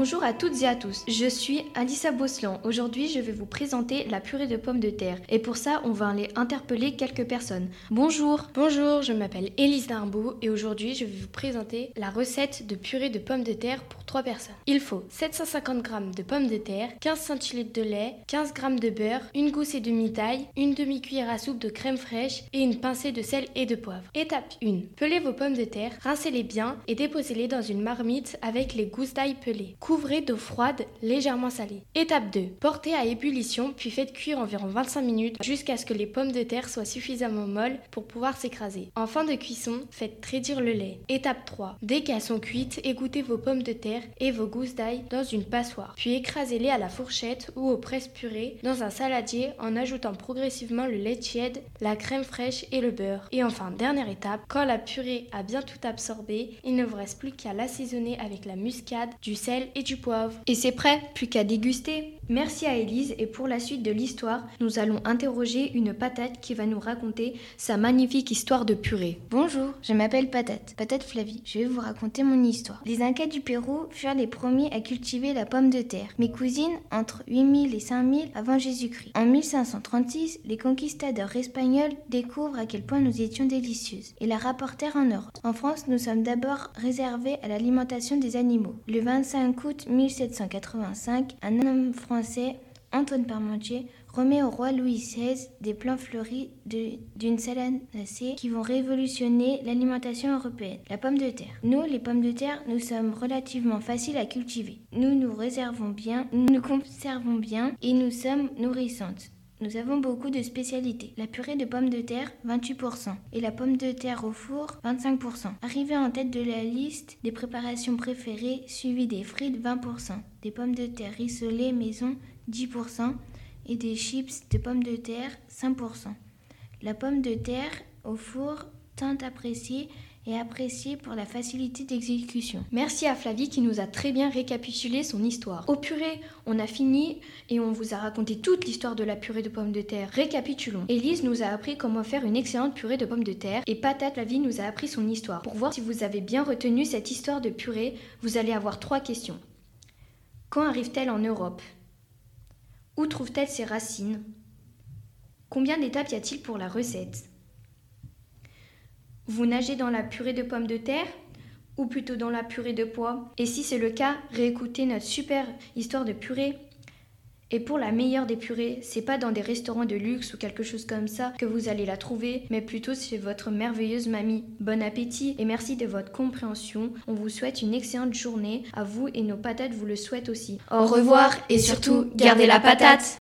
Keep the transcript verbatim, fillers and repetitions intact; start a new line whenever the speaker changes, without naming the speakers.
Bonjour à toutes et à tous, je suis Alissa Boslan. Aujourd'hui, je vais vous présenter la purée de pommes de terre. Et pour ça, on va aller interpeller quelques personnes. Bonjour.
Bonjour, je m'appelle Élise Darbeau et aujourd'hui, je vais vous présenter la recette de purée de pommes de terre pour trois personnes. Il faut sept cent cinquante grammes de pommes de terre, quinze centilitres de lait, quinze grammes de beurre, une gousse et demie d'ail, une demi-cuillère à soupe de crème fraîche et une pincée de sel et de poivre. Étape un. Pelez vos pommes de terre, rincez-les bien et déposez-les dans une marmite avec les gousses d'ail pelées. Couvrez d'eau froide légèrement salée. Étape deux. Portez à ébullition puis faites cuire environ vingt-cinq minutes jusqu'à ce que les pommes de terre soient suffisamment molles pour pouvoir s'écraser. En fin de cuisson, faites traître le lait. Étape trois. Dès qu'elles sont cuites, égouttez vos pommes de terre et vos gousses d'ail dans une passoire. Puis écrasez-les à la fourchette ou au presse-purée dans un saladier en ajoutant progressivement le lait tiède, la crème fraîche et le beurre. Et enfin, dernière étape, quand la purée a bien tout absorbé, il ne vous reste plus qu'à l'assaisonner avec la muscade, du sel et du poivre.
Et c'est prêt, plus qu'à déguster. Merci à Élise et pour la suite de l'histoire, nous allons interroger une patate qui va nous raconter sa magnifique histoire de purée.
Bonjour, je m'appelle Patate, Patate Flavie. Je vais vous raconter mon histoire. Les Incas du Pérou furent les premiers à cultiver la pomme de terre. Mes cousines entre huit mille et cinq mille avant Jésus-Christ. En mille cinq cent trente-six, les conquistadors espagnols découvrent à quel point nous étions délicieuses et la rapportèrent en Europe. En France, nous sommes d'abord réservés à l'alimentation des animaux. Le vingt-cinq août mille sept cent quatre-vingt-cinq, un homme français, Antoine Parmentier, remet au roi Louis seize des plants fleuris de, d'une salanacée qui vont révolutionner l'alimentation européenne. La pomme de terre. Nous, les pommes de terre, nous sommes relativement faciles à cultiver. Nous nous réservons bien, nous nous conservons bien et nous sommes nourrissantes. Nous avons beaucoup de spécialités. La purée de pommes de terre, vingt-huit pour cent. Et la pomme de terre au four, vingt-cinq pour cent. Arrivé en tête de la liste des préparations préférées, suivi des frites, vingt pour cent. Des pommes de terre rissolées maison, dix pour cent. Et des chips de pommes de terre, cinq pour cent. La pomme de terre au four, tant appréciée et appréciée pour la facilité d'exécution.
Merci à Flavie qui nous a très bien récapitulé son histoire. Au purée, on a fini et on vous a raconté toute l'histoire de la purée de pommes de terre. Récapitulons. Élise nous a appris comment faire une excellente purée de pommes de terre et Patate Flavie nous a appris son histoire. Pour voir si vous avez bien retenu cette histoire de purée, vous allez avoir trois questions. Quand arrive-t-elle en Europe ? Où trouve-t-elle ses racines ? Combien d'étapes y a-t-il pour la recette ? Vous nagez dans la purée de pommes de terre ou plutôt dans la purée de pois ? Et si c'est le cas, réécoutez notre super histoire de purée. Et pour la meilleure des purées, c'est pas dans des restaurants de luxe ou quelque chose comme ça que vous allez la trouver, mais plutôt chez votre merveilleuse mamie. Bon appétit et merci de votre compréhension. On vous souhaite une excellente journée. À vous et nos patates vous le souhaitent aussi.
Au revoir et surtout, gardez la patate!